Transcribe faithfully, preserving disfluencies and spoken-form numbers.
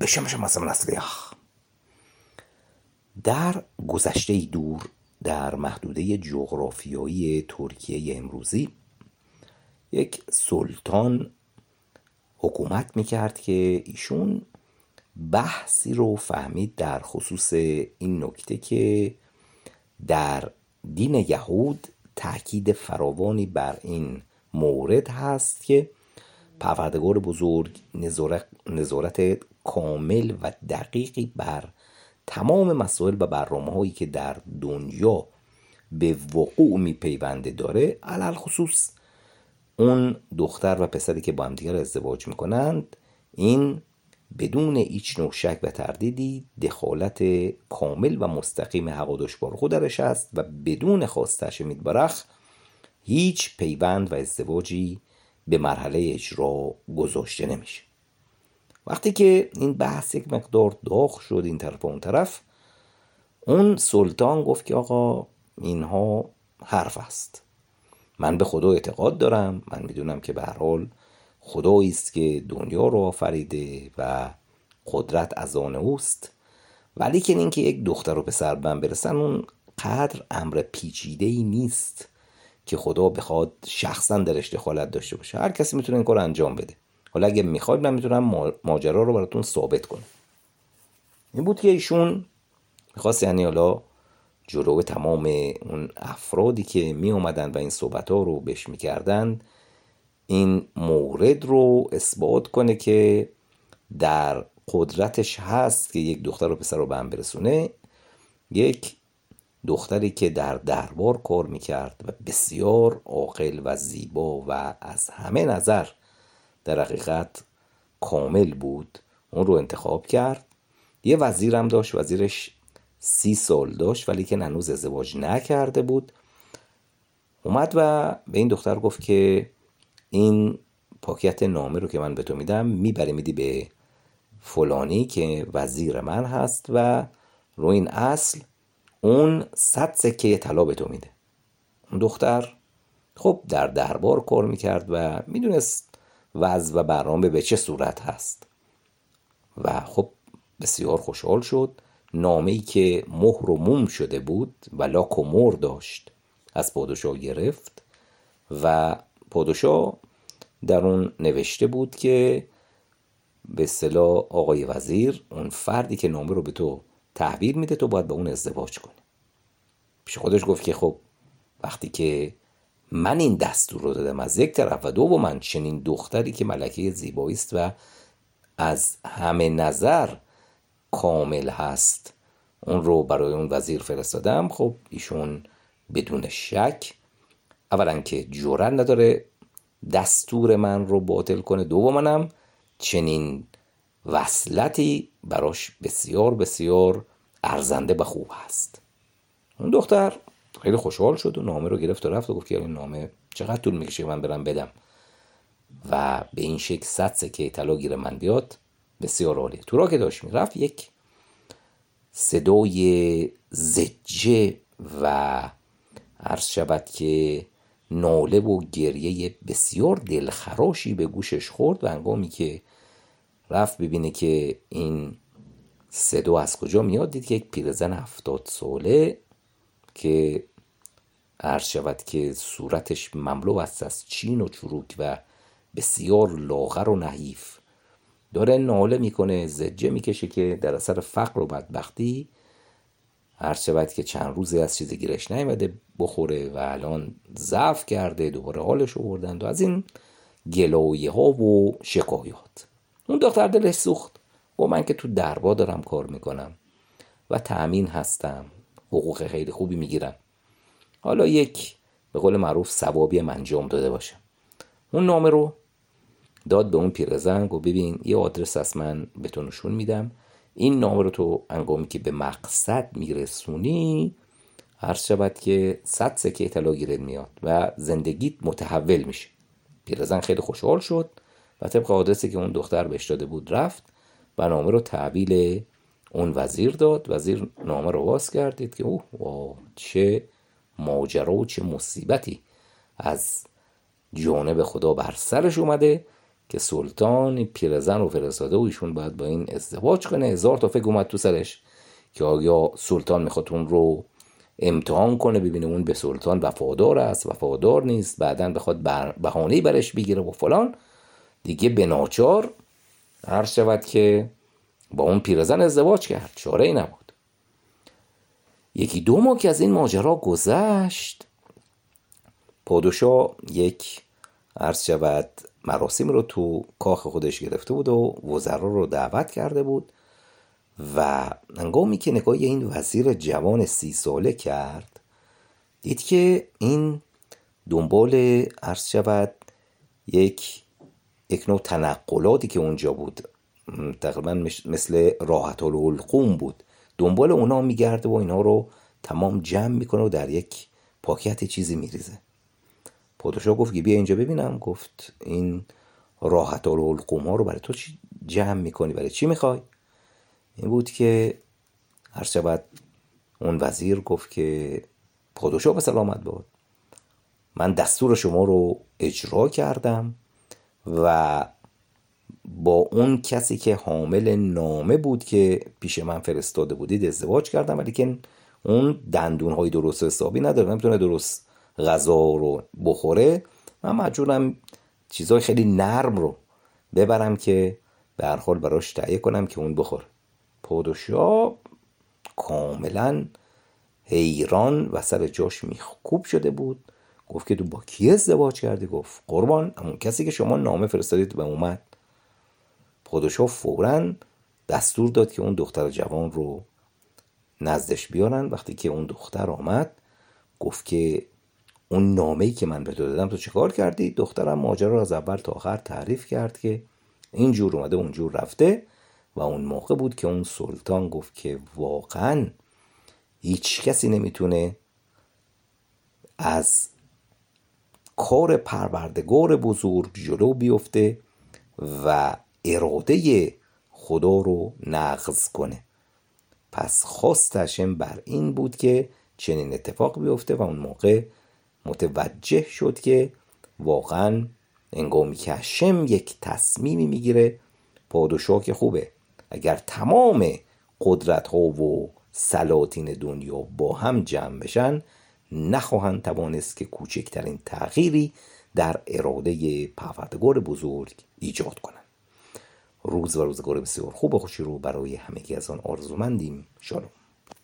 بشمش مثلا اسلیخ. در گذشته دور در محدوده جغرافیایی ترکیه امروزی یک سلطان حکومت میکرد که ایشون بحثی رو فهمید در خصوص این نکته که در دین یهود تأکید فراوانی بر این مورد هست که پروردگار بزرگ نظارت کامل و دقیقی بر تمام مسائل و برنامه‌هایی که در دنیا به وقوع میپیونده داره. علل خصوص اون دختر و پسری که با هم دیگر ازدواج میکنند، این بدون هیچ نوع شک و تردیدی دخالت کامل و مستقیم حقادش بار خود درش است و بدون خواستش میتبرخ هیچ پیوند و ازدواجی به مرحله اجرا گذاشته نمیشه. وقتی که این بحث یک مقدار داغ شد این طرف و اون طرف، اون سلطان گفت که آقا اینها حرف است، من به خدا اعتقاد دارم، من میدونم که به هر حال خدایی است که دنیا رو آفریده و قدرت از آن اوست، ولی که این که یک دختر و پسر به هم برسن اون قدر امر پیچیده ای نیست که خدا بخواد شخصا درش دخالت داشته باشه. هر کسی میتونه این کار انجام بده. حالا اگه میخواید من میتونم ماجرا رو براتون ثابت کنم. این بود که ایشون میخواست یعنی حالا جلو تمام اون افرادی که می اومدن و این صحبت ها رو بهش میکردن این مورد رو اثبات کنه که در قدرتش هست که یک دختر و پسر رو به هم برسونه. یک دختری که در دربار کار میکرد و بسیار عاقل و زیبا و از همه نظر در حقیقت کامل بود، اون رو انتخاب کرد. یه وزیرم داشت، وزیرش سی سال داشت ولی که هنوز ازدواج نکرده بود. اومد و به این دختر گفت که این پاکت نامه رو که من به تو میدم میبری میدی به فلانی که وزیر من هست و رو این اصل اون صد سکه طلا به تو میده. اون دختر خب در دربار کار میکرد و میدونست وضع و برنامه به چه صورت هست و خب بسیار خوشحال شد. نامه‌ای که مهر و موم شده بود و لاک و مهر داشت از پادشاه گرفت و پادشاه در اون نوشته بود که به اصطلاح آقای وزیر، اون فردی که نامه رو به تو تحویل میده تو باید به اون ازدواج کنی. پیش خودش گفت که خب وقتی که من این دستور رو دادم از یک طرف و دو من چنین دختری که ملکه زیبایی است و از همه نظر کامل هست اون رو برای اون وزیر فرستادم، خب ایشون بدون شک اولا که جرأت نداره دستور من رو باطل کنه، دومنم چنین وصلتی براش بسیار بسیار ارزنده و خوب هست. اون دختر خیلی خوشحال شد و نامه رو گرفت و رفت و گفت که این نامه چقدر طول میکشه من برم بدم و به این شکل صد سکه طلا گیر من بیاد، بسیار عالی. تو را که داشت میرفت یک صدای زجه و عرض شود که ناله و گریه بسیار دلخراشی به گوشش خورد و هنگامی که رفت ببینه که این صدا از کجا میاد، دید که یک پیرزن هفتاد ساله که عرض شود که صورتش مملو است از چین و چروک و بسیار لاغر و نحیف داره ناله میکنه، زجه میکشه که در اثر فقر و بدبختی عرض شود که چند روزه از چیزی گیرش نیامده بخوره و الان ضعف کرده، دوباره حالش آوردند و از این گلایه ها و شکایات. اون دختر دلش سوخت و من که تو دربار دارم کار میکنم و تأمین هستم، حقوق خیلی خوبی میگیرم، حالا یک به قول معروف ثوابی من انجام داده باشم. اون نامه رو داد به اون پیرزن، گفت ببین یه آدرس از من به تو نشون میدم، این نامه رو تو هنگامی که به مقصد میرسونی عرض شود که صد سکه طلا گیرت میاد و زندگیت متحول میشه. پیرزن خیلی خوشحال شد و طبق آدرسی که اون دختر بهش داده بود رفت و نامه رو تحویل اون وزیر داد. وزیر نامه رو باز کرد، دید که اوه واو چه ماجرا و چه مصیبتی از جانب خدا بر سرش اومده که سلطان پیرزن رو فرستاده و ایشون باید با این ازدواج کنه. هزار تا فکر اومد تو سرش که آیا سلطان میخواد اون رو امتحان کنه، ببینه اون به سلطان وفادار است وفادار نیست، بعدن بخواد بهانه‌ای برش بگیره و فلان. دیگه به ناچار عرض شود که با اون پیرزن ازدواج کرد، چاره ای نبود. یکی دو ماه که از این ماجرا گذشت، پادشاه یک عرض شود مراسم رو تو کاخ خودش گرفته بود و وزرا رو دعوت کرده بود و هنگامی که نگاه این وزیر جوان سی ساله کرد، دید که این دنبال عرض شود یک یک نوع تنقلاتی که اونجا بود، تقریبا مثل راحت الحلقوم بود، دنبال اونا میگرده و اینا رو تمام جمع میکنه و در یک پاکت چیزی میریزه. پادشاه گفت که بیا اینجا ببینم. گفت این راحت الحلقوم ها رو برای تو چی جمع میکنی؟ برای چی میخوای؟ این بود که هر شبت اون وزیر گفت که پادشاه به سلامت باد، من دستور شما رو اجرا کردم و با اون کسی که حامل نامه بود که پیش من فرستاده بودید ازدواج کردم، ولی که اون دندونهای درست حسابی نداره، نمیتونه درست غذا رو بخوره. من مجبورم چیزای خیلی نرم رو ببرم که به هر حال براش تهیه کنم که اون بخوره. پادشاه کاملا حیران و سر جاش میخکوب شده بود. گفت که تو با کی ازدواج کردی؟ گفت قربان همون کسی که شما نامه فرستادید به اومد. پادشاه فوراً دستور داد که اون دختر جوان رو نزدش بیارن. وقتی که اون دختر آمد گفت که اون نامه‌ای که من به تو دادم تو چه کار کردی؟ دخترم ماجرا رو از اول تا آخر تعریف کرد که اینجور اومده اونجور رفته و اون موقع بود که اون سلطان گفت که واقعاً هیچ کسی نمیتونه از کار پروردگار بزرگ جلو بیفته و اراده خدا رو نقض کنه. پس خواستش بر این بود که چنین اتفاق بیفته و اون موقع متوجه شد که واقعا انگامی که هشم یک تصمیمی میگیره، پادشاه که خوبه اگر تمام قدرت ها و سلاطین دنیا با هم جمع بشن نخواهند توانست که کوچکترین تغییری در اراده پروردگار بزرگ ایجاد کنند. روز و روزگار بسیار خوب و خوشی رو برای همگی از آن آرزومندیم. شالوم.